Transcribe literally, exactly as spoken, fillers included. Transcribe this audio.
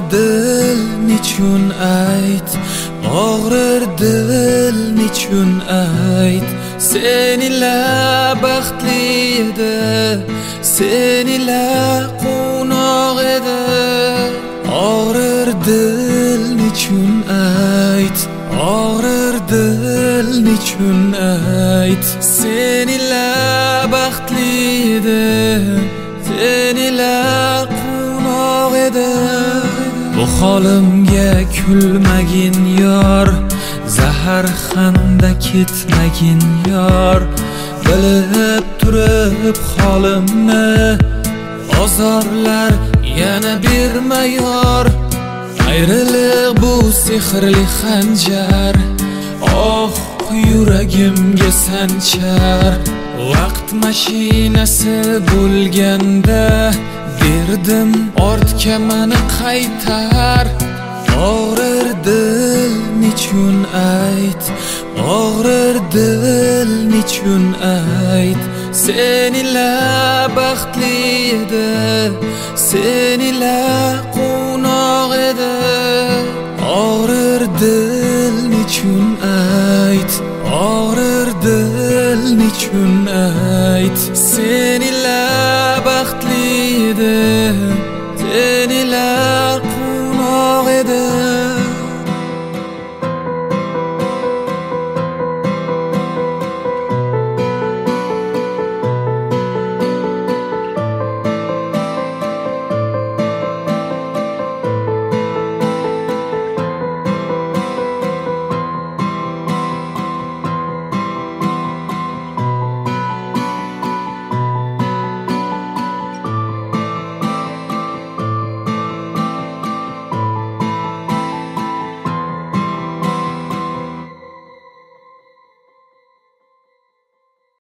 dil nechun ayt, og'rir dil nechun ayt. Sen ila baxtli edi, sen ila quvnoq edi. Og'rir dil nechun ayt, og'rir dil nechun ayt. Sen ila baxtli edi, sen ila quvnoq edi. Bu holimga kulmagin yor, zahar xanda ketmagin yor. Bilib turib holimni ozorlar yana berma yor. Ayriliq bu sehrli xanjar, oh yuragimga sanchar. Vaqt mashinasi bo'lganda berdim ortga mani qaytar. Og'rir dil nechun ayt, og'rir dil nechun ayt. Sen ila baxtli edi, sen ila quvnoq edi. Og'rir dil nechun ayt, og'rir dil nechun ayt. Sen